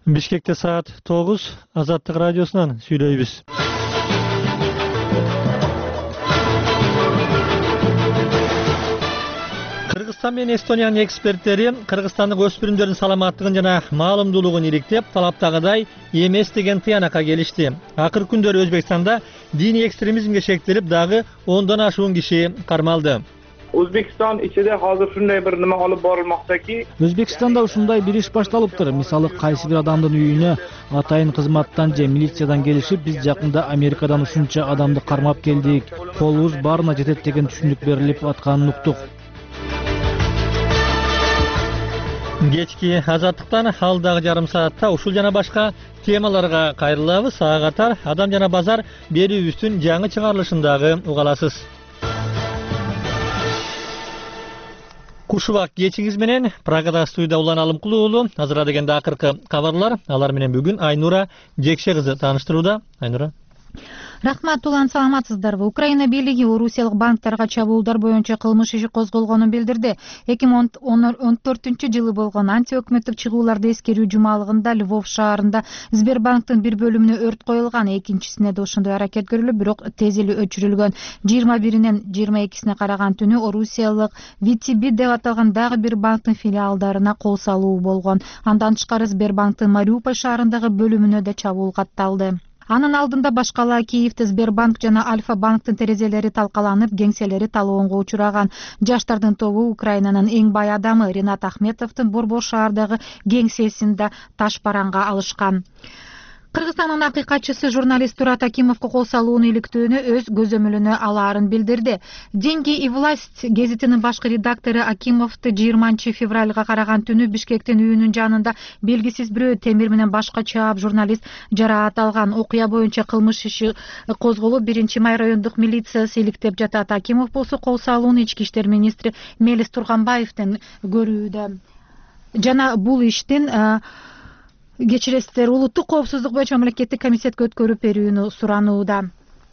Бишкекте саат 9, Азаттык радиосунан сүйлөйбүз. Кыргызстан менен Эстониянын эксперттери Кыргызстандык өспүрүмдөрдүн саламаттыгын жана маалымдуулугун иликтеп, талаптагыдай эмес деген тыянакка келишти. Акыркы күндөрү Өзбекстанда диний экстремизмге шектелип, дагы 10дон ашуун киши кармалды. O'zbekiston ichida hozir shunday bir nima olib borilmoqdaki, Өзбекстанда ушундай бир иш башталыптыр. Мисалы, кайсы бир адамдын үйүнө атайын кызматтан же милициядан келишип, биз жакында Америкадан ушунча адамды кармап келдик, колубуз баарына жетет деген түшүнүк берилип атканын уктук. Кечки Азаттыктан алдагы жарым саатта ушул жана башка темаларга кайрылабыз. Ага катар Адам жана базар берүүбүздүн жаңы чыгарылышындагы угаласыз. Кушубак кечиңиз менен Прагада студияда Улан Алымкулуу уулу. Азыр дегенде акыркы кабарлар. Алар менен бүгүн Айнура Жекше кызы тааныштырууда. Айнура. Рахмат, Улан, саламатсыздарбы? Украина бийлиги орусиялык банктерге чабуулдар боюнча кылмыш иши козголгонун билдирди. 2014-жылы болгон антиөкмөттүк чыгууларды эскерүү жумалыгында Львов шаарында Сбербанктын бир бөлүмүнө өрт коюлган, экинчисине да ошондой аракет көрүлүп, бирок тез эле өчүрүлгөн. 21-нен 22-сине караган түнү орусиялык VTB деп аталган дагы бир банктын филиалдарына кол салуу болгон. Андан тышкары Сбербанктын Мариуполь шаарындагы бөлүмүнө да чабуул катталды. Анын алдында башкала Киевде Сбербанк жана Альфа банктын терезелери талкаланып, кеңселери талоонго учураган. Жаштардын тобу Украинанын эң бай адамы Ринат Ахметовдун Борбор шаардагы кеңсесинде таш бараңга алышкан. Кыргызстандын акыйкатчысы журналист Турат Акимовго кол салууну иликтөөнү өз көзөмөлүнө алаарын билдирди. «Деньги и власть» гезитинин башкы редактору Акимовду 20 февралга караган түнү Бишкектин үйүнүн жанында белгисиз бирөө темир менен башка чаап журналист жараат алган. Окуя боюнча кылмыш иши козголуп, 1-Май райондук милициясы иликтеп жатат. Акимов болсо кол салууну ички иштер министри Мелис Турганбаевден көрүүдө. Жана бул иштин кечиресиздер, улуттук коопсуздук боюнча мамлекеттик комитетке өткөрүп берүүнү суранууда.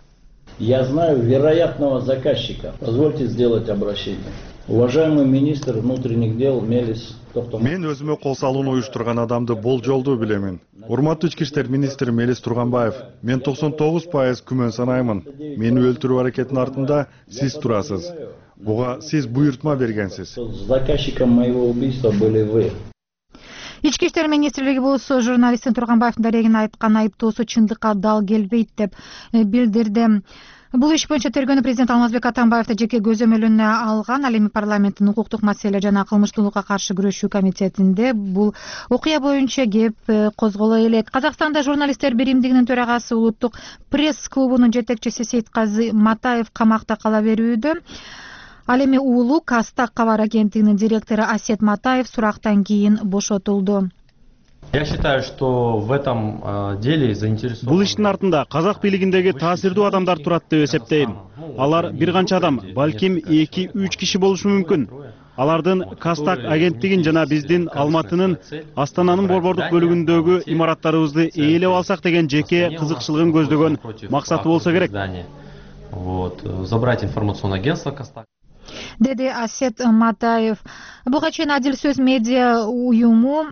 Я знаю вероятного заказчика. Позвольте сделать обращение. Уважаемый министр внутренних дел Мелис Токтомаев. Мен өзүмө кол салууну уюштурган адамды болжолдуу билемин. Урматтуу ички иштер министри Мелис Турганбаев, мен 99% күмөн санаймын. Мени өлтүрүү аракетинин артында сиз турасыз. Буга сиз буйртма бергенсиз. Заказчиком моего убийства были вы. Ички иштер министрлиги болсо журналисттин Турганбаевдин дарегин айткан айыптоосу чындыкка дал келбейт деп билдирди. Бул иш боюнча тергөөнү президент Алмазбек Атамбаевди жеке көзөмөлүнө алган. Ал эми парламенттин укуктук маселе жана кылмыштуулукка каршы күрөшүү комитетинде бул окуя боюнча кеп козголо элек. Казакстанда журналисттер биримдигинин төрагасы, улуттук пресс клубунун жетекчиси Сейтказы Матаев камакта кала берүүдө. Ал эми уулу Кастак кабар агенттигинин директору Асет Матаев сурактан кийин бошотулду. Я считаю, что в этом деле заинтересованы. Бул иштин артында казак бийлигиндеги таасирдүү адамдар турат деп эсептейм. Алар бир канча адам, балким 2-3 киши болушу мүмкүн. Алардын Кастак агенттигин жана биздин Алматынын Астананын борбордук бөлүгүндөгү имараттарыбызды ээлеп алсак деген жеке кызыкчылыгын көздөгөн максаты болсо керек. Вот, забрать информационное агентство Кастак. Деди Асет Матаев. Буга чейин Адил сөз медиа уюму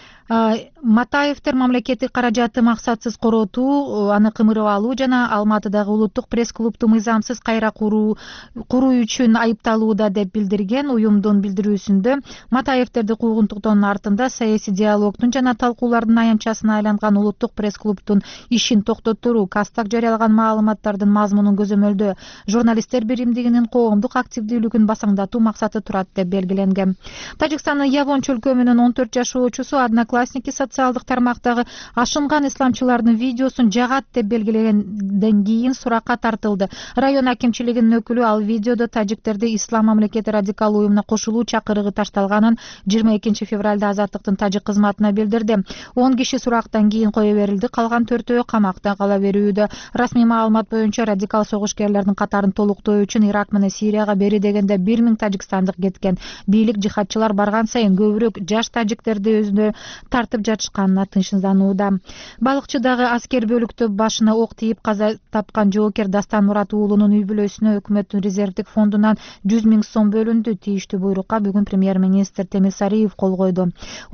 Матаевдер мамлекеттик каражатты максатсыз коротуу, аны кымырып алуу жана Алматыдагы улуттук пресс клубду мыйзамсыз кайра куруу үчүн айыпталууда деп билдирген. Уюмдун билдирүүсүндө Матаевдерди куугунтуктоонун артында саясий диалогдун жана талкуулардын аянтчасына айланган улуттук пресс клубдун ишин токтотуруу, Кастак жарыялаган маалыматтардын мазмунун көзөмөлдөө, журналисттер биримдигинин коомдук активдүүлүгүн басаңдатуу максаты турат деп белгиленген. Тажикстандын Явон чөлкөмүнүн 14 жашоочусу Одноклассники социалдык тармактагы ашынган исламчылардын видеосун жагат деп белгилегенден кийин суракка тартылды. Район акимчилигинин өкүлү ал видеодо тажиктерди ислам мамлекети радикал уюмуна кошулуу чакырыгы ташталганын 22 февралда Азаттыктын тажик кызматына билдирди. 10 киши сурактан кийин кое берилди, калган 4-өө камакта кала берүүдө. Расмий маалымат боюнча радикал согушкерлердин катарын толуктоо үчүн Ирак менен Сирияга бери дегенде 1000 тажикстандык кеткен. Бийлик жихадчылар барган сайын көбүрөөк жаш тажиктерди өзүнө тартып жатышканына тынчсызданууда. Балыкчы дагы аскер бөлүктө башына ок тийип каза тапкан жоокер Дастан Мурат уулунун үй бүлөсүнө өкмөттүн резервдик фондунан 100 000 сом бөлүндү. Тийиштүү буйрукка бүгүн премьер-министр Темир Сариев кол койду.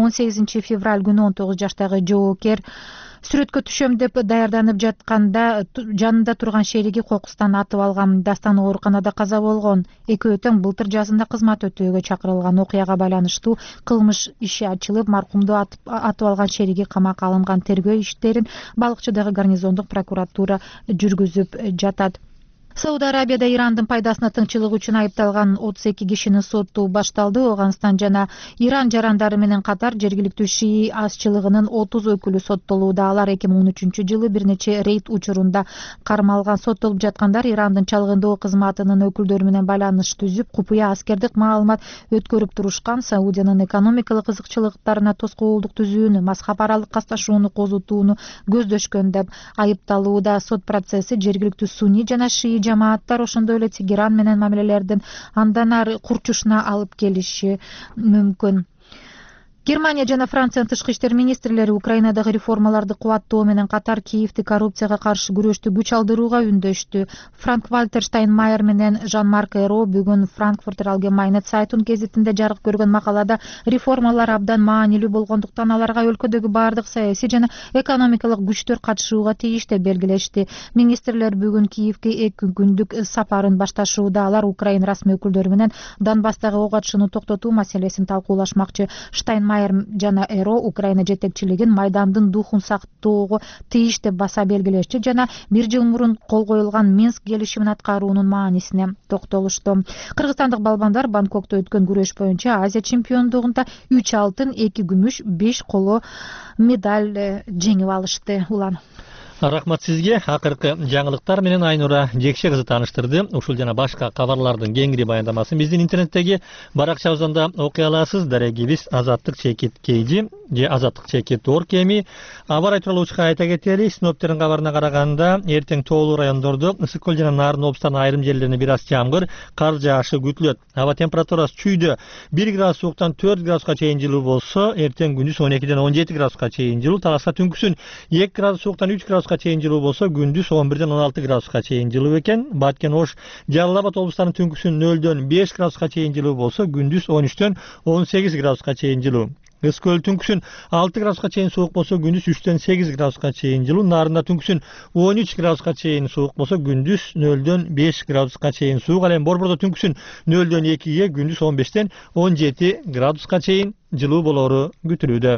18 февраль күнү 19 жаштагы жоокер сүрөткө түшөм деп даярданып жатканда жанында турган шериги кокустан атып алган. Дастан ооруканада каза болгон. Экөө тең былтыр жазында кызмат өтөөгө чакырылган. Окуяга байланыштуу кылмыш иши ачылып, маркумду атып алган шериги камакка алынган. Тергөө иштерин Балыкчыдагы гарнизондук прокуратура жүргүзүп жатат. Сауд Арабияда Ирандын пайдасына тыңчылык үчүн айыпталган 32 кишинин соту башталды. Оганстан жана Иран жарандары менен катар жергиликтүү шии азчылыгынын 30 өкүлү соттолууда. Алар 2013-жылы бир нече рейд учурунда кармалган. Соттолуп жаткандар Ирандын чалгындоо кызматынын өкүлдөрү менен байланыш түзүп, купуя аскердик маалымат өткөрүп турушкан, Саудиянын экономикалык кызыкчылыктарына тоскоолдук түзүүнү, мазхаб аралык касташууну козутууну көздөшкөн деп айыпталууда. Сот процесси жергиликтүү сунни жана шии жамааттар, ошондой эле Тегеран менен мамилелердин андан ары курчушуна алып келиши мүмкүн. Германия жана Франциянын тышкы иштер министрлери Украинадагы реформаларды кубаттоо менен катар Киевди коррупцияга каршы күрөштү күч алдырууга үндөштү. Франк-Вальтер Штайнмайер менен Жан-Марк Эро бүгүн Frankfurter Allgemeine Zeitung гезитинде жарык көргөн макалада реформалар абдан маанилүү болгондуктан аларга өлкөдөгү бардык саясий жана экономикалык күчтөр катышууга тийиш деп белгилешти. Министрлер бүгүн Киевге 2 күндүк сапарын башташууда. Алар Украина расмий өкүлдөрү менен Донбасстагы ок атышууну токтотуу маселесин талкуулашмакчы. Штайнмайер жана Эро Украина жетекчилигин майдандын духун сактоого тийиш деп баса белгилешти жана бир жыл мурун кол коюлган Минск келишимин аткаруунун маанисине токтолушту. Кыргызстандык балбандар Бангкокто өткөн күрөш боюнча Азия чемпиондугунда 3 алтын, 2 күмүш, 5 коло медаль жеңип алышты. Улан. Рахмат сизге. Акыркы жаңылыктар менен Айнура Жекше кызы тааныштырды. Ушул жана башка кабарлардын кеңири баяндамасын биздин интернеттеги баракчабыздан да окуй аласыз. Дарегибиз Азаттык Чекит Кейжи же Азаттык Чекит Орг эми. Аба ырайы тууралуу айта кетели. Синоптиктердин кабарына караганда эртең тоолуу райондордо ысык көл жана Нарын облустарынын айрым жерлерине бир аз жамгыр, кар жаашы күтүлөт. Аба температурасы чүйдө 1 градус сууктан 4 градуска чейин жылуу болсо, эртең күндүз 12ден 17 градуска чейин жылуу, Таласка түнкүсүн 2 градус сууктан 3 градуска чейин жылуу болсо, күндүз 11ден 16 градуска чейин жылуу экен. Баткен, Ош, Жалал Абад облустарынын түнкүсүн 0дөн 5 градуска чейин жылуу болсо, күндүз 13дөн 18 градуска чейин жылуу. Ыс көл түнкүсүн 6 градуска чейин суук болсо, күндүз 3дөн 8 градуска чейин жылуу. Нарында түнкүсүн 13 градуска чейин суук болсо, күндүз 0дөн 5 градуска чейин суук. Ал эми Борбордо түнкүсүн 0дөн 2ге, күндүз 15ден 17 градуска чейин жылуу болору күтүлүүдө.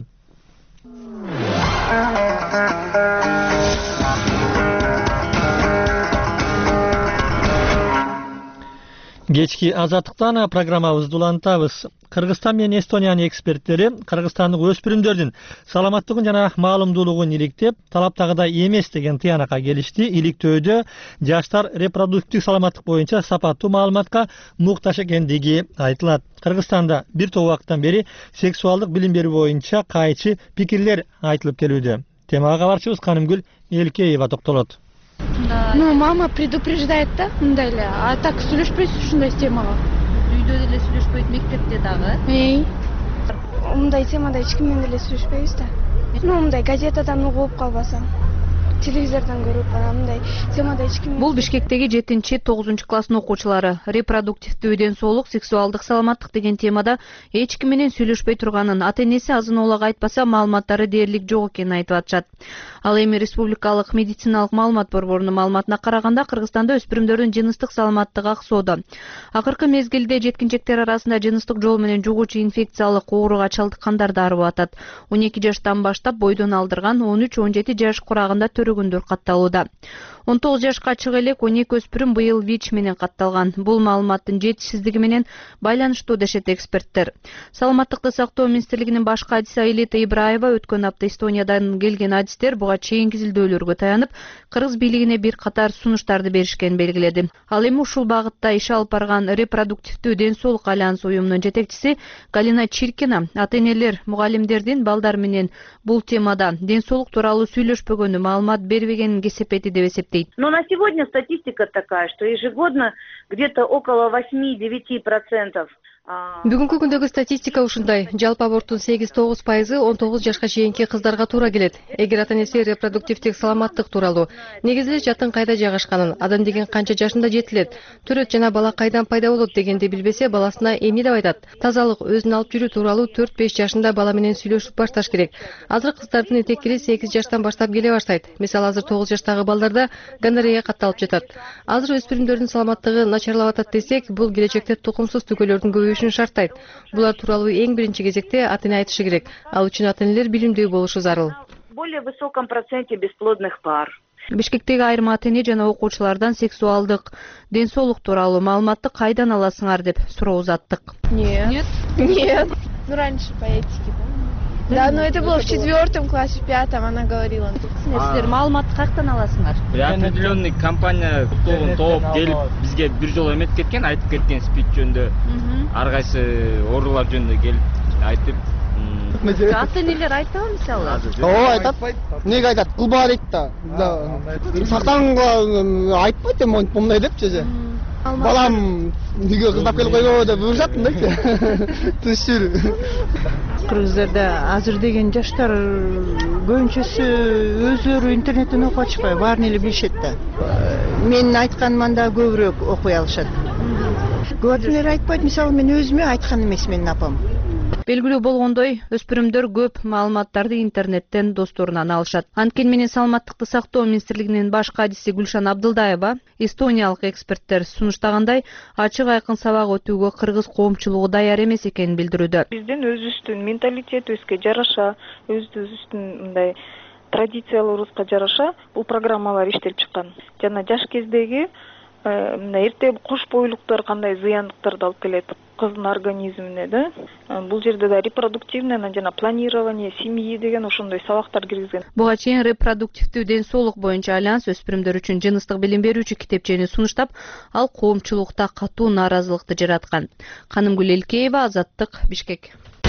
Кечки азаттыктан программабызды улантабыз. Кыргызстан менен Эстониянын эксперттери кыргызстандык өспүрүмдөрдүн саламаттыгын жана маалымдуулугун иликтеп, талаптагыдай эмес деген тыянакка келишти. Иликтөөдө жаштар репродуктивдик саламаттык боюнча сапаттуу маалыматка муктаж экендиги айтылат. Кыргызстанда бир топ убакыттан бери сексуалдык билим берүү боюнча кайчы пикирлер айтылып келүүдө. Темага кабарчыбыз Канымгүл Элкеева токтолот. Ну, мама предупреждает да, мындай эле. А так сүйлөшпөйсүз ушундай темага. Үйдө деле сүйлөшпөйт, мектепте дагы. Мындай темада эч ким менен деле сүйлөшпөйбүз да. Ну, мындай газетадан угуп калбасам, телевизордон көрүп, мындай темада эч ким. Бул Бишкектеги 7-9 класстын окуучулары репродуктивдүү ден соолук, сексуалдык саламаттык деген темада эч ким менен сүйлөшпөй турганын, ата-энеси азын-аулак айтпаса маалыматтары дээрлик жок экенин айтып атышат. Ал эми Республикалык медициналык маалымат борборунун маалыматына караганда, Кыргызстанда өспүрүмдөрдүн жыныстык саламаттыгы аксоодо. Акыркы мезгилде жеткинчектер арасында жыныстык жол менен жугуучу инфекциялык ооруга чалдыккандар да арып атат. 12 жаштан баштап бойдон алдырган, 13-17 жаш курагында төрөгөндөр катталууда. 19 жашка чыга элек 12 өспүрүм быйыл ВИЧ менен катталган. Бул маалыматтын жетишсиздиги менен байланыштуу дешет эксперттер. Саламаттыкты сактоо министрлигинин баш кадиси Аилета Ибраева өткөн апта Эстониядан келген адистер буга чейин изилдөөлөргө таянып, кыргыз бийлигине бир катар сунуштарды беришкенин белгиледи. Ал эми ушул багытта иш алып барган репродуктивдүү ден соолук альянс уюмунун жетекчиси Галина Чиркина ата-энелер, мугалимдердин балдар менен бул темада ден соолук тууралуу сүйлөшпөгөнү, маалымат бербегенин кесепети деп эсептейт. Но на сегодня статистика такая, что ежегодно где-то около 8-9% Бүгүнкү күндөгү статистика ушундай. Жалпы аборттун 8-9%, 19 жашка чейинки кыздарга туура келет. Эгер ата-энеси репродуктивдик саламаттык тууралуу, негизи эле жатын кайда жайгашканын, адам деген канча жашында жетилет, төрөт жана бала кайдан пайда болот дегенди билбесе, баласына эмне деп айтат. Тазалык, өзүн алып жүрүү тууралуу 4-5 жашында бала менен сүйлөшүп башташ керек. Азыр кыздардын этеккери 8 жаштан баштап келе баштайт. Мисалы азыр 9 жаштагы балдарда гонорея катталып жатат. Азыр өспүрүмдөрдүн саламаттыгы начарлап атат десек, бул келечекте тукумсуз түгөлөрдүн көбөйүшүн шарттайт. Булар тууралуу эң биринчи кезекте ата-эне айтышы керек. Ал үчүн ата-энелер билимдүү болушу зарыл. Более высоком проценте бесплодных пар. Бишкектеги айрым ата-эне жана окуучулардан сексуалдык, ден соолук тууралуу маалыматты кайдан аласыңар деп суроо узаттык. Нет. Ну, раньше по этике, да, но это было в 4 классе, в 5 она говорила. Сиздер маалыматты каяктан аласыңар? Определенный компания топ келип бизге бир жолу эметип кеткен, айтып кеткен спид жөнүндө. Ар кайсы оорулар жөнүндө келип айтып. Ата-энелер айтабы мисалы? Ооба, айтат. Неге айтат? Кылба дейт да. Сактанга айтпайт эми мындай депчи. Балам үйгө кыздап келип койбобу деп буйрушат мындайчы. Тыныч жүрүү. Кыргыздарда азыр деген жаштар көбүнчөсү өздөрү интернеттен окуп атышпайбы, баарын эле билишет да. Менин айтканыман да көбүрөөк окуй алышат. Көбүнчөлөр айтпайт, мисалы мен өзүмө айткан эмес менин апам. Белгилүү болгондой, өспүрүмдөр көп маалыматтарды интернеттен досторунан алышат. Анткени менен саламаттыкты сактоо министрлигинин баш кадиси Гүлшан Абдылдаева эстониялык эксперттер сунуштагандай ачык айкын сабак өтүүгө кыргыз коомчулугу даяр эмес экенин билдирүүдө. Биздин өзүбүздүн менталитетибизге жараша, өзүбүздүн мындай традицияларыбызга жараша бул программалар иштелип чыккан. Жана жаш кездеги мына эрте кош бойлуктар кандай зыяндыктарды алып келет кыздын организмине да. Бул жерде да репродуктивное жана планирование семьи деген ошондой сабактар киргизген. Буга чейин репродуктивдүү ден соолук боюнча альянс өспүрүмдөр үчүн жыныстык билим берүүчү китепчени сунуштап, ал коомчулукта катуу нааразылыкты жараткан. Канымгүл Элкеева, Азаттык, Бишкек.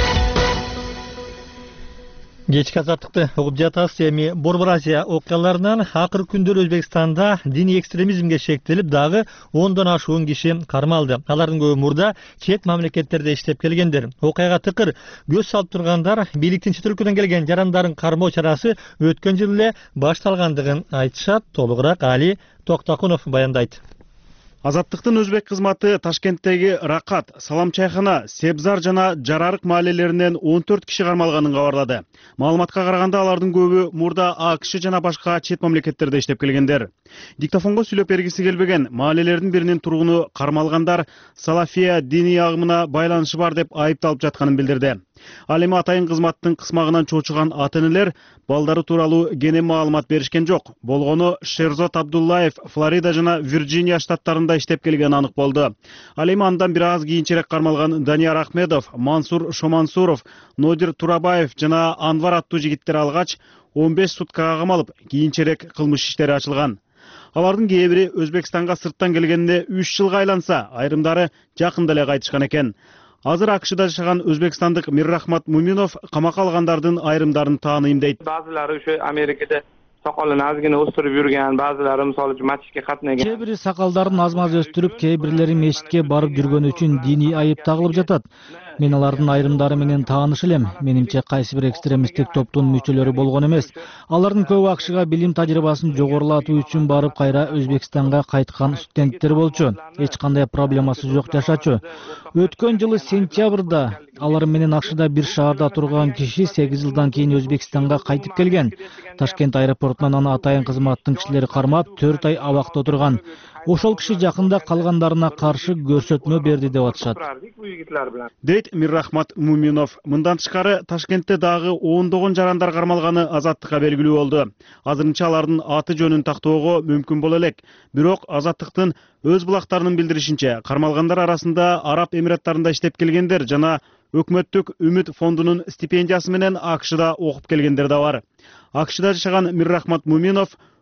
Кечки азаттыкты угуп жатасыз. Эми Борбор Азия окуяларынан акыркы күндөр Өзбекстанда диний экстремизмге шектелип, дагы 10дон ашуун киши кармалды. Алардын көбү мурда чет мамлекеттерде иштеп келгендер. Окуяга тыкыр көз салып тургандар бийликтин чет өлкөдөн келген жарандарын кармоо чарасы өткөн жылы эле башталгандыгын айтышат. Толугураак Али Токтакунов баяндайт. Азаттыктын өзбек кызматы Ташкенттеги Ракат, Салам чайхана, Себзар жана Жарарык маалелеринен 14 киши кармалганын кабарлады. Маалыматка караганда алардын көбү мурда АКШ жана башка чет мамлекеттерде иштеп келгендер. Диктофонго сүйлөп бергиси келбеген маалелердин биринин тургуну кармалгандар Салафия диний агымына байланышы бар деп айыпталып жатканын билдирди. Ал эми атайын кызматтын кысмагынан чочуган ата-энелер балдары тууралуу кенен маалымат беришкен жок. Болгону Шерзот Абдуллаев Флорида жана Вирджиния штаттарында иштеп келген анык болду. Ал эми андан бир аз кийинчерээк кармалган Данияр Ахмедов, Мансур Шомансуров, Нодир Турабаев жана Анвар аттуу жигиттер алгач 15 суткага камалып, кийинчерээк кылмыш иштери ачылган. Алардын кээ бири Өзбекстанга сырттан келгенине 3 жылга айланса, айрымдары жакында эле кайтышкан экен. Азыр АКШда жашаган өзбекстандык Миррахмат Муминов камакка алгандардын айрымдарын тааныйм дейт. Баазылары ошо Америкада сакалын азгина өстүрүп жүргөн, баазылары мисалы мачитке катнаган. Кээ бири сакалдарын аз-маз өстүрүп, кээ бирлери мечитке барып жүргөнү үчүн диний айып тагылып жатат. Мен алардын айрымдары менен тааныш элем. Менимче кайсы бир экстремисттик топтун мүчөлөрү болгон эмес. Алардын көбү АКШга билим тажрыйбасын жогорулатуу үчүн барып кайра Өзбекстанга кайткан студенттер болчу. Эч кандай проблемасы жок жашачу. Өткөн жылы сентябрда алар менен АКШда бир шаарда турган киши 8 жылдан кийин Өзбекстанга кайтып келген. Ташкент аэропортунан аны атайын кызматтын кишилери кармап 4 ай абакта отурган. Ошол киши жакында калгандарына каршы көрсөтмө берди деп атышат. Дейт Миррахмат Муминов. Мындан тышкары Ташкентте дагы 10 жарандар кармалганы Азаттыкка белгилүү болду. Азырынча алардын аты жөнүн тактоого мүмкүн боло элек. Бирок Азаттыктын өз булактарынын билдиришинче, кармалгандар арасында Араб Эмираттарында иштеп келгендер жана өкмөттүк Үмүт фондунун стипендиясы менен АКШда окуп келгендер да бар. АКШда жашаган Миррахмат Муминов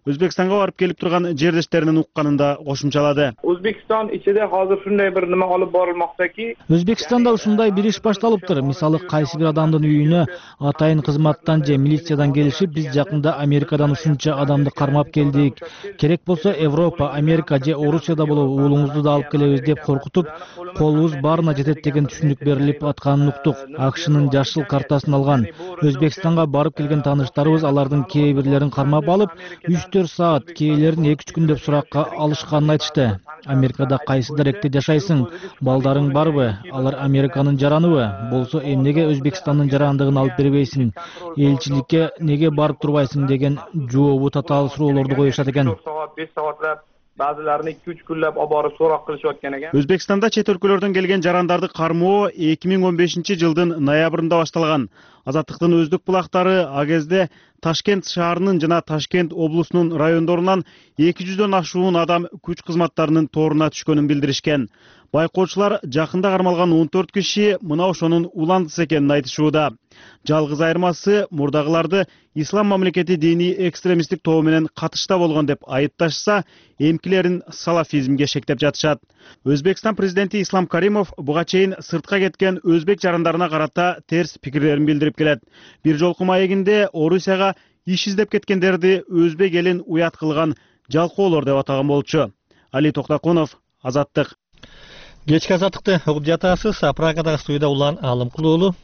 Өзбекстанга барып келип турган жердештеринин укканын да кошумчалады. O'zbekiston ichida hozir shunday bir nima olib borilmoqdaki, Өзбекстанда ушундай бир иш башталыптыр. Мисалы, кайсы бир адамдын үйүнө атайын кызматтан же милициядан келишип, биз жакында Америкадан ушунча адамды кармап келдик. Керек болсо Европа, Америка же Орусияда болуп уулуңузду да алып келебиз деп коркутуп, колубуз баарына жетет деген түшүнүк берилип атканын уктук. АКШнын жашыл картасын алган. Өзбекстанга барып келген тааныштарыбыз алардын кээ бирлерин кармап алып, 3-4 саат, кээйлерин 2-3 күн деп суракка алышканын айтышты. Америкада кайсы даректе жашайсың? Балдарың барбы? Алар Американын жараныбы? Болсо эмнеге Өзбекстандын жарандыгын алып бербейсиң? Элчиликке неге барып турбайсың деген жообу татаал суроолорду коюшат экен. 5 soatlab ba'zilarini 2-3 kunlab olib borib so'roq qilishayotgan ekan. Өзбекстанда чет өлкөлөрдөн келген жарандарды кармоо 2015-жылдын ноябрында башталган. Азаттыктын өздүк булактары а кезде Ташкент шаарынын жана Ташкент облусунун райондорунан 200дөн ашуун адам күч кызматтарынын торуна түшкөнүн билдиришкен. Байкоочулар жакында кармалган 14 киши мына ошонун уландысы экенин айтышууда. Жалгыз айырмасы мурдагыларды ислам мамлекети диний экстремисттик тобу менен катышта болгон деп айыпташса, эмкилерин салафизмге шектеп жатышат. Өзбекстан президенти Ислам Каримов буга чейин сыртка кеткен өзбек жарандарына карата терс пикирлерин билдирип келет. Бир жолку маегинде Орусияга иш издеп кеткендерди өзбек элин уят кылган жалкоолор деп атаган болчу. Али Токтакунов, Азаттык. Кечки азаттыкты угуп жатасыз. Прагадагы студияда Улан Алымкул уулу.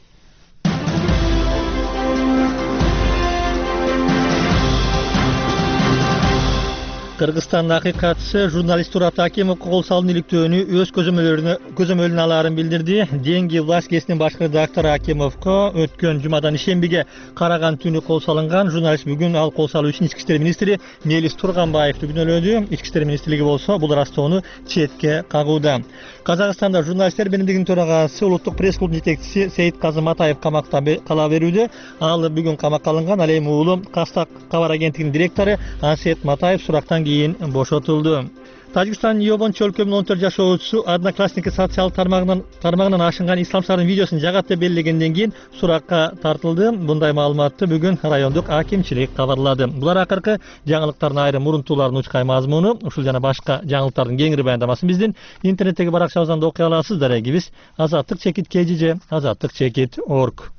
Кыргызстандын акыйкатчысы журналист Турат Акимовго кол салуун иликтөөнү өз көзөмөлүнө алаарын билдирди. Деньги власть кесинин башкы редактору Акимовго өткөн жумадан ишембиге караган түнү кол салынган. Журналист бүгүн ал кол салуу үчүн Ички иштер министри Мелис Турганбаевди күнөөлөдү. Ички иштер министрлиги болсо бул ырастоону четке кагууда. Казакстанда журналисттер биримдигинин төрагасы улуттук пресс-клуб жетекчиси Сейитказы Матаев камакта кала берүүдө. Ал бүгүн камакка алынган. Ал эми уулу Кастак кабар агенттигинин директору Ансет Матаев сурактан кийин бошотулду. Тажикстан Йобончу өлкөмүнүн 14 жашоочусу Одноклассники социал тармагынан ашынган исламчылардын видеосун жагат деп белгилегенден кийин суракка тартылды. Мындай маалыматты бүгүн райондук акимчилик кабарлады. Булар акыркы жаңылыктардын айрым мурунтууларынын учкай мазмуну. Ушул жана башка жаңылыктардын кеңири баяндамасын биздин интернеттеги баракчабыздан да окуй аласыз. Дарегибиз azattik.kg, azattik.org.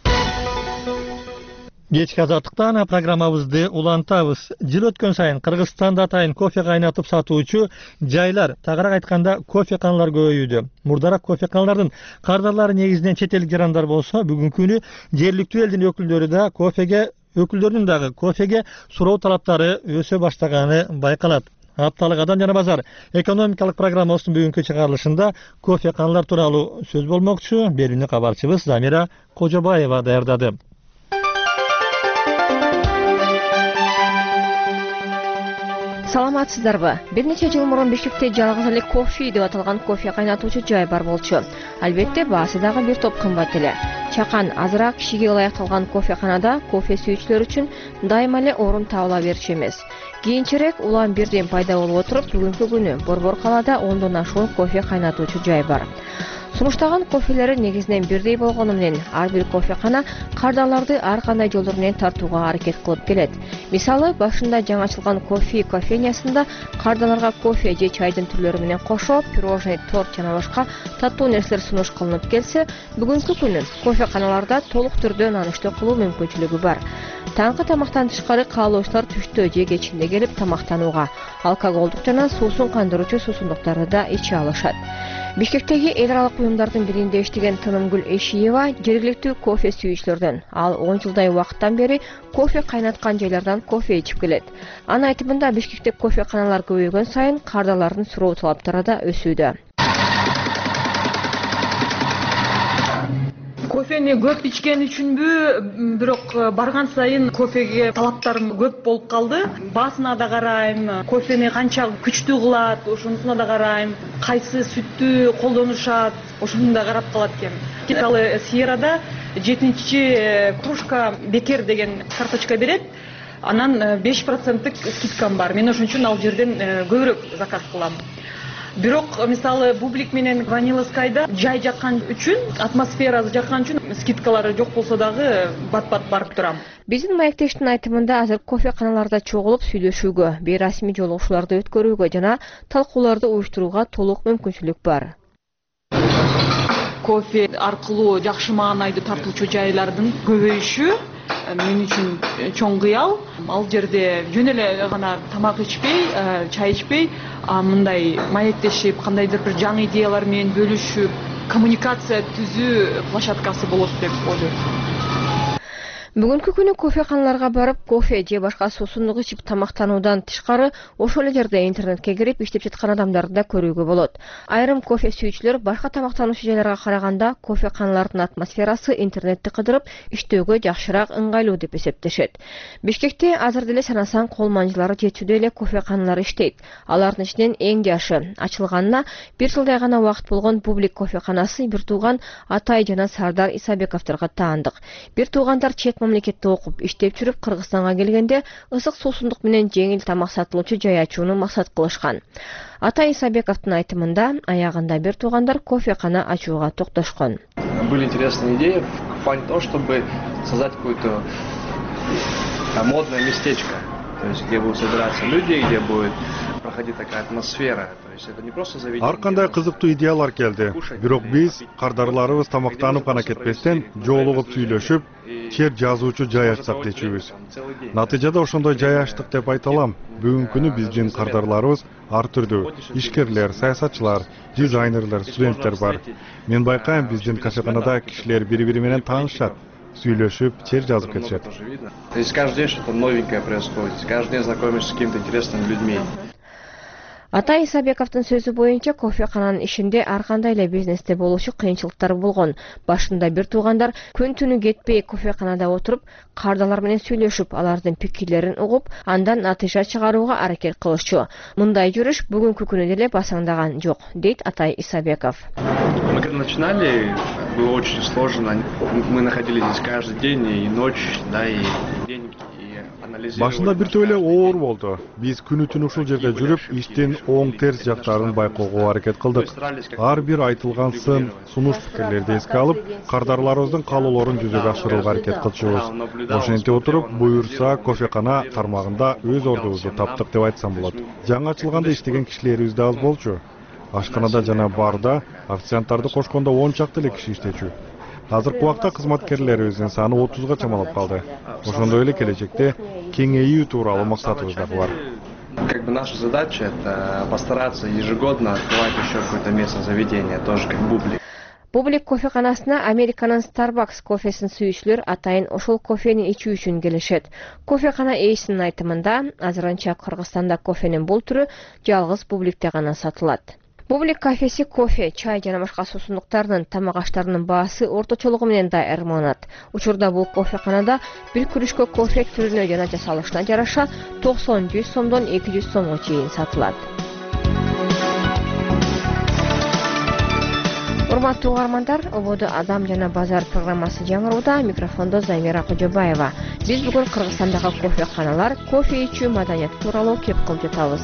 Кечки азаттыктан программабызды улантабыз. Жыл өткөн сайын Кыргызстанда атайын кофе кайнатып сатуучу жайлар, тагыраак айтканда кофеканалар көбөйүүдө. Мурдараак кофеканалардын кардарлары негизинен чет элдик жарандар болсо, бүгүнкү күнү жергиликтүү элдин өкүлдөрүнүн дагы кофеге суроо талаптары өсө баштаганы байкалат. Апталык Адам жана базар экономикалык программасынын бүгүнкү чыгарылышында кофеканалар тууралуу сөз болмокчу. Берүүнү кабарчыбыз Замира Кожобаева даярдады. Саламатсыздарбы? Бир нече жыл мурун Бишкекте жалгыз эле кофе деп аталган кофе кайнатуучу жай бар болчу. Албетте баасы дагы бир топ кымбат эле. Чакан азыраак кишиге ылайыкталган кофеканада кофе сүйүүчүлөр үчүн дайыма эле орун табыла берчү эмес. Кийинчерээк улам бирден пайда болуп отуруп, бүгүнкү күнү Борбор калаада 10дон ашуун кофе кайнатуучу жай бар. Сунуштаган кофелери негизинен бирдей болгону менен ар бир кофекана кардарларды ар кандай жолдор менен тартууга аракет кылып келет. Мисалы, башында жаңы ачылган кофе кофейнясында кардарларга кофе же чайдын түрлөрү менен кошо пирожный, торт жана башка таттуу нерселер сунуш кылынып келсе, бүгүнкү күнү кофеканаларда толук түрдө нан-иштөө кылуу мүмкүнчүлүгү бар. Таңкы тамактан тышкары каалоочулар түштө же кечинде келип тамактанууга, алкоголдук жана суусун кандыруучу суусундуктарды да иче алышат. Бишкектеги эл аралык уюмдардын биринде иштеген Тынымгүл Эшиева жергиликтүү кофе сүйүүчүлөрдөн. Ал 10 жылдай убакыттан бери кофе кайнаткан жайлардан кофе ичип келет. Анын айтымында Бишкекте кофеканалар көбөйгөн сайын кардарлардын суроо талаптары да өсүүдө. Кофени көп ичкен үчүнбү, бирок барган сайын кофеге талаптарым көп болуп калды. Басына да карайм, кофени канча күчтүү кылат, ошонусуна да карайм, кайсы сүттү колдонушат, ошону да карап калат экенмин. Мисалы, Сьеррада 7-чи кружка бекер деген карточка берет. Анан 5%-тык скидкам бар. Мен ошон үчүн ал жерден көбүрөөк заказ кылам. Бирок мисалы Бублик менен Vanilla Sky'да жай жаккан үчүн, атмосферасы жаккан үчүн скидкалары жок болсо дагы бат-бат барып турам. Биздин маектештин айтымында азыр кофеканаларда чогулуп сүйлөшүүгө, бейрасмий жолугушууларды өткөрүүгө жана талкууларды уюштурууга толук мүмкүнчүлүк бар. Кофе аркылуу жакшы маанайды тартуучу жайлардын көбөйүшү мен үчүн чоң кыял. Ал жерде жөн эле гана тамак ичпей, чай ичпей, мындай маектешип, кандайдыр бир жаңы идеялар менен бөлүшүп, коммуникация түзүү площадкасы болот деп ойлойм. Бүгүнкү күнү кофеканаларга барып, кофе же башка суусундук ичип тамактануудан тышкары, ошол эле жерде интернетке кирип иштеп жаткан адамдарды да көрүүгө болот. Айрым кофе сүйүүчүлөр башка тамактануучу жайларга караганда кофеканалардын атмосферасы интернетти кыдырып иштөөгө жакшыраак ыңгайлуу деп эсептешет. Бишкекте азыр деле санасаң кол манжылары жетүүдө эле кофеканалар иштейт. Алардын ичинен эң жашы ачылганына бир жылдай гана убакыт болгон Бублик кофеканасы бир тууган Атай жана Сардар Исабековдорго таандык. Бир туугандар чет мамлекетте окуп иштеп жүрүп Кыргызстанга келгенде ысык суусундук менен жеңил тамак сатылуучу жай ачууну максат кылышкан. Атай Исабековдун айтымында аягында бир туугандар кофекана ачууга токтошкон. Были интересные идеи в плане того, чтобы создать какое-то модное местечко, то есть где будут собираться люди, где будет проходить такая атмосфера. То есть это не просто заведение. Ар кандай кызыктуу идеялар келди. Бирок биз кардарларыбыз тамактанып гана кетпестен жолугуп сүйлөшүп, чер жазуучу жай ачсак дечүбүз. Натыйжада ошондой жай ачтык деп айта алам. Бүгүнкү күнү биздин кардарларыбыз ар түрдүү ишкерлер, саясатчылар, дизайнерлер, студенттер бар. Мен байкайм, биздин кафеканада кишилер бири-бири менен таанышат, сүйлөшүп, чер жазып кетишет. То есть каждый день что-то новенькое происходит, каждый день знакомишься с какими-то интересными людьми. Атай Исабековдун сөзү боюнча кофекананын ишинде ар кандай эле бизнесте болуучу кыйынчылыктар болгон. Башында бир туугандар күн түнү кетпей кофеканада отуруп, кардалар менен сүйлөшүп, алардын пикирлерин угуп, андан натыйжа чыгарууга аракет кылышчу. Мындай жүрүш бүгүнкү күнү деле басаңдаган жок, дейт Атай Исабеков. Мы когда начинали, было очень сложно. Мы находились здесь каждый день, и ночь, да, и день. Башында бир эле оор болду. Биз күнү түн ушул жерде жүрүп, иштин оң терс жактарын байкоого аракет кылдык. Ар бир айтылган сын, сунуш пикирлерди эске алып, кардарларыбыздын каалоолорун жүзөгө ашырууга аракет кылчубуз. Ошентип отуруп, буюрса кофекана тармагында өз ордубузду таптык деп айтсам болот. Жаңы ачылганда иштеген кишилерибиз да аз болчу. Ашканада жана барда официанттарды кошкондо 10 чакты эле киши иштечү. Азыркы убакта кызматкерлерибиздин саны 30га чамалап калды. Ошондой эле келечекте кеңейүү тууралуу максатыбыз дагы бар. Как бы наша задача это постараться ежегодно открывать еще какое-то местное заведение, тоже как Бублик. Бублик кофеканасына Американын Starbucks кофесин сүйүүчүлөр атайын ошол кофени ичүү үчүн келишет. Кофекана ээсинин айтымында азырынча Кыргызстанда кофенин бул түрү жалгыз Бубликте гана сатылат. Бублик кафеси кофе, чай жана башка суусундуктардын тамак аштарынын баасы орточолугу менен да ырманат. Учурда бул кофеканада бир күрүшкө кофе түрүнө жана жасалышына жараша 90-100 сомдон 200 сомго чейин сатылат. Урматтуу угармандар, ободо Адам жана базар программасы жаңырууда, микрофондо Замира Кожобаева. Биз бүгүн Кыргызстандагы кофеканалар, кофе ичүү маданияты тууралуу кеп кылып жатабыз.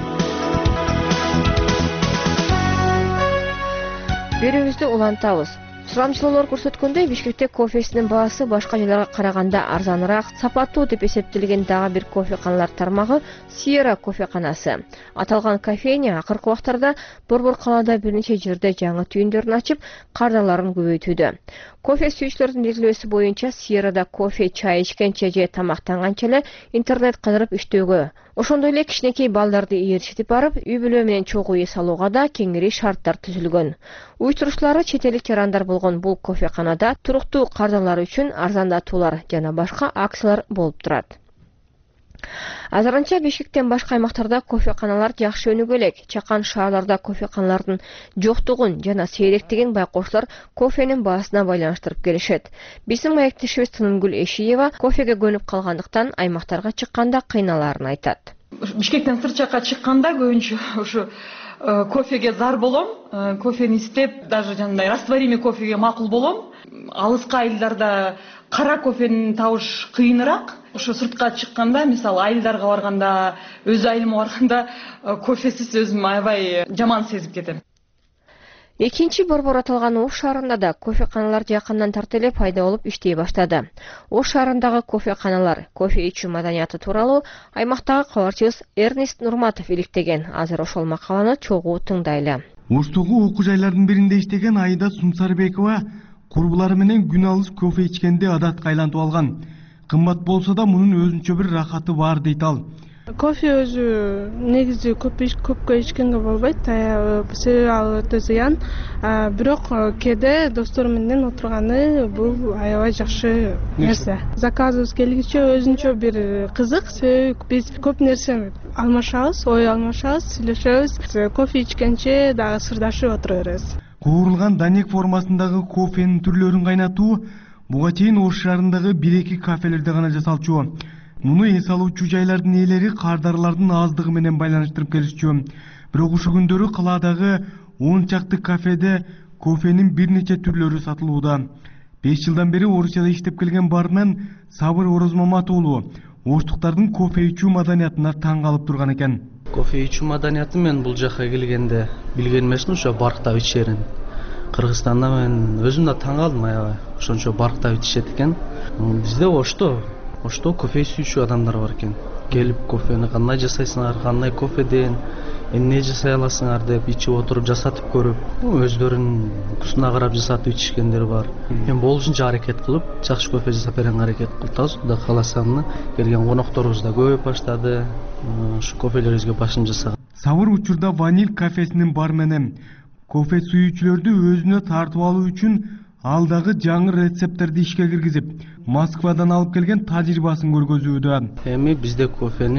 Берүүбүздү улантабыз. Сурамчылоолор көрсөткөндөй, Бишкекте кофесинин баасы башка жайларга караганда арзаныраак, сапаттуу деп эсептелген дагы бир кофеканалар тармагы Sierra кофеканасы. Аталган кофейня акыркы убактарда Борбор калаада бир нече жерде жаңы түйүндөрүн ачып, кардарларын көбөйтүүдө. Кофе сүйүүчүлөрдүн белгилөөсү боюнча Sierra'да кофе, чай ичкенче же тамактанганча эле интернет кыдырып иштөөгө, ошондой эле кичинекей балдарды ээрчитип барып, үй бүлө менен чогуу үй салууга да кеңири шарттар түзүлгөн. Уюштуруучулары чет элдик жарандар болгон бул кофеканада туруктуу кардалар үчүн арзандатуулар жана башка акциялар болуп турат. Азырынча Бишкектен башка аймактарда кофеканалар жакшы өнүгө элек. Чакан шаарларда кофеканалардын жоктугун жана сейректигин байкоочулар кофенин баасына байланыштырып келишет. Биздин маектешибиз Тынымгүл Эшиева кофеге көнүп калгандыктан аймактарга чыкканда кыйналаарын айтат. Бишкектен сырт жакка чыкканда көбүнчө ушу кофеге зар болом, кофени истеп, даже жандай растворимый кофеге макул болом. Алыскы айылдарда кара кофени табыш кыйыныраак. Ошо сыртка чыкканда, мисалы айылдарга барганда, өз айылыма барганда кофесиз өзүм аябай жаман сезип кетем. Экинчи борбор аталган Ош шаарында да кофеканалар жакындан тартылып пайда болуп иштей баштады. Ош шаарындагы кофеканалар, кофе ичүү маданияты тууралуу аймактагы кабарчыбыз Эрнест Нурматов иликтеген. Азыр ошол макаланы чогуу тыңдайлы. Оштогу окуу жайлардын биринде иштеген Айда Сунсарбекова курбулары менен күн алыс кофе ичкенди адатка айлантып алган. Кымбат болсо да мунун өзүнчө бир рахаты бар дейт ал. Кофе өзү негизи көпкө ичкенге болбойт, себеби ал өтө зыян. Бирок кээде достор менен отурганы бул аябай жакшы нерсе. Заказыбыз келгиче өзүнчө бир кызык, себеби биз көп нерсе алмашабыз, ой алмашабыз, сүйлөшөбүз. Кофе ичкенче дагы сырдашып отура беребиз. Куурулган данек формасындагы кофенин түрлөрүн кайнатуу буга чейин Ош шаарындагы 1-2 кафелерде гана жасалчу. Муну эс алуучу жайлардын ээлери кардарлардын аздыгы менен байланыштырып келишчү. Бирок ушул күндөрү калаадагы 10 чакты кафеде кофенин бир нече түрлөрү сатылууда. 5 жылдан бери Орусияда иштеп келген бармен Сабыр Орозмамат уулу оштуктардын кофе ичүү маданиятына таң калып турган экен. Кофе ичүү маданияты мен бул жака келгенде билген эмесмин, ошо барктап ичерин. Кыргызстанда мен өзүм да таң калдым, аябай ошончо барктап ичишет экен. Бизде Ошто кофе сүйүүчү адамдар бар экен. Келип кофени кандай жасайсыңар, кандай кофе дейин, эмне жасай аласыңар деп ичип отуруп жасатып көрүп, өздөрүнүн вкусуна карап жасатып ичишкендер бар. Мен болушунча аракет кылып, жакшы кофе жасап беренге аракет кылабыз. Кудай кааласа келген конокторубуз да көбөйүп баштады. Ушу кофелерибизге башын жасаган. Сабыр учурда Ваниль кафесинин бармени. Кофе сүйүүчүлөрдү өзүнө тартып алуу үчүн ал дагы жаңы рецепттерди ишке киргизип, Москвадан алып келген тажрыйбасын көргөзүүдө. Эми бизде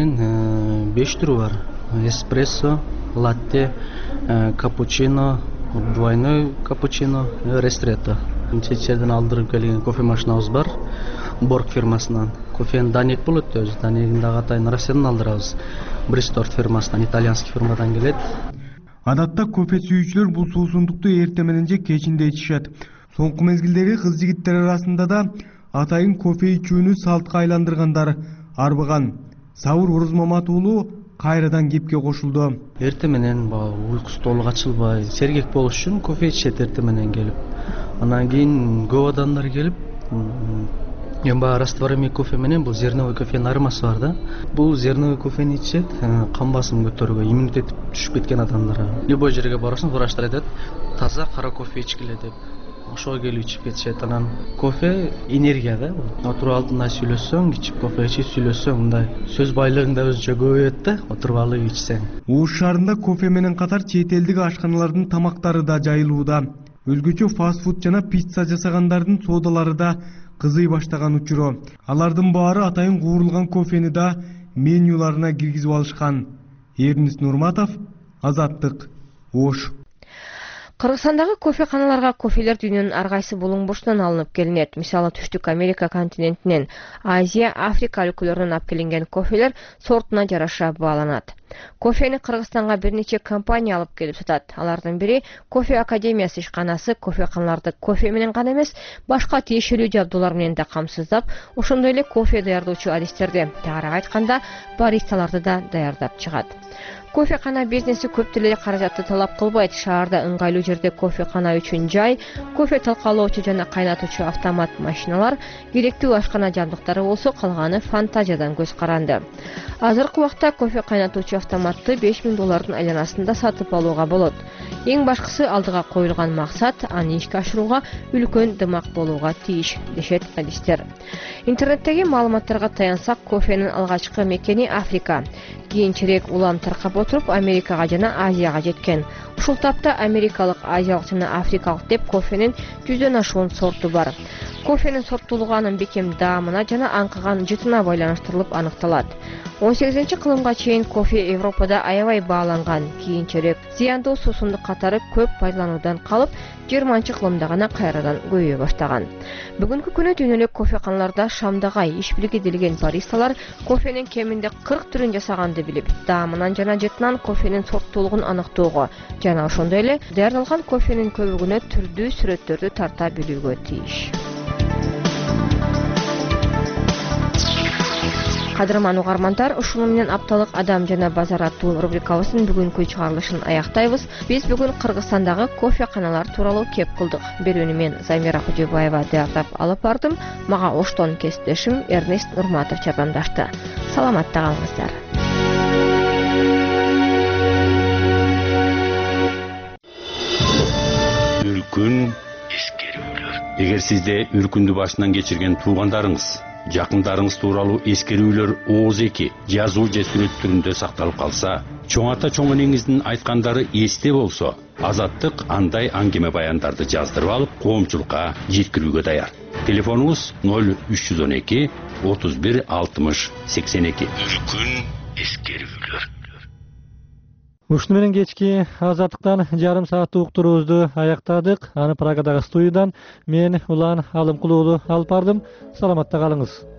кофенин 5 түрү бар. Эспрессо, латте, капучино, двойной капучино, рестретто. Чечерден алдырып келген кофе машинабыз бар. Борг фирмасынан. Кофенин данек болот өзү. Данегин дагы атайын Россиядан алдырабыз. Бристорт фирмасынан, итальянский фирмадан келет. Адатта кофе сүйүүчүлөр бул суусундукту эртең менен же кечинде ичишет. Соңку мезгилдеги кыз жигиттер арасында да атайын кофе ичүүнү салтка айландыргандар арбыган. Сабыр Орозмамат уулу кайрадан кепке кошулду. Эртең менен уйкусу толук ачылбай, сергек болуш үчүн кофе ичет эртең менен келип. Анан кийин көп адамдар келип, эми баягы растворимый кофе менен бул зерновой кофенин айырмасы бар да. Бул зерновой кофени ичет, кан басым көтөрүүгө, иммунитет түшүп кеткен адамдар. Любой жерге барасың, врачтар айтат, таза кара кофе ичкиле деп. Ошого келип ичип кетишет. Анан кофе энергия да. Отуруп алдында сүйлөшсөң, ичип кофе ичип сүйлөшсөң, мындай сөз байлыгың да өзүнчө көбөйөт да, отуруп алып ичсең. Ош шаарында кофе менен катар чет элдик ашканалардын тамактары да жайылууда. Өзгөчө фастфуд жана пицца жасагандардын соодалары да кызый баштаган учуру. Алардын баары атайын куурулган кофени да менюларына киргизип алышкан. Эрнест Нурматов, Азаттык, Ош. Кыргызстандагы кофеканаларга кофелер дүйнөнүн ар кайсы булуң бурчунан алынып келинет. Мисалы Түштүк Америка континентинен, Азия, Африка өлкөлөрүнөн алып келинген кофелер сортуна жараша бааланат. Кофени Кыргызстанга бир нече компания алып келип сатат. Алардын бири Кофе Академиясы ишканасы кофеканаларды кофе менен гана эмес, башка тиешелүү жабдуулар менен да камсыздап, ошондой эле кофе даярдоочу адистерди, тагыраак айтканда, баристаларды да даярдап чыгат. Кофекана бизнеси көп деле каражатты талап кылбайт. Шаарда ыңгайлуу жерде кофекана үчүн жай, кофе талкалоочу жана кайнатуучу автомат машиналар, керектүү ашкана жабдыктары болсо, калганы фантазиядан көз каранды. Азыркы убакта кофе кайнатуучу автоматты $5000 айланасында сатып алууга болот. Эң башкысы алдыга коюлган максат аны ишке ашырууга үлкөн дымак болууга тийиш, дешет адистер. Интернеттеги маалыматтарга таянсак, кофенин алгачкы мекени Африка. Кийинчерээк улам таркап отуруп Америкага жана Азияга жеткен. Ушул тапта америкалык, азиялык жана африкалык деп кофенин 100дөн ашуун сорту бар. Кофенин сорттуулугу анын бекем даамына жана аңкыган жытына байланыштырылып аныкталат. 18-кылымга чейин кофе Европада аябай бааланган. Кийинчерээк зыяндуу суусундук катары көп пайдалануудан калып 20-кылымда гана кайрадан көбөйө баштаган. Бүгүнкү күнү дүйнөлүк кофеканаларда шамдагай иш билгидилген баристалар кофенин кеминде 40 түрүн жасаганды билип, даамынан жана жытынан кофенин сорттуулугун аныктоого жана ошондой эле даярдалган кофенин көбүгүнө түрдүү сүрөттөрдү тарта билүүгө тийиш. Кадырман угармандар, ушуну менен апталык Адам жана базар аттуу рубрикабыздын бүгүнкү чыгарылышын аяктайбыз. Биз бүгүн Кыргызстандагы кофеканалар тууралуу кеп кылдык. Берүүнү мен Замира Кудебаева даярдап алып бардым. Мага оштон кесиптешим Эрнест Нурматов жардамдашты. Саламатта калыңыздар. Үркүн эскерүүлөр. Эгер сизде үркүндү башынан кечирген туугандарыңыз, жакындарыңыз тууралуу эскерүүлөр ооз эки жазуу же сүрөт түрүндө сакталып калса, чоң ата чоң энеңиздин айткандары эсте болсо, Азаттык андай аңгеме баяндарды жаздырып алып коомчулукка жеткирүүгө даяр. Телефонуңуз 0312 31 60 82. Үркүн эскерүүлөр. Ушуну менен кечки Азаттыктан жарым сааттык уктуруубузду аяктадык. Аны Прагадагы студиядан мен Улан Алымкулуулу алып бардым. Саламатта калыңыз.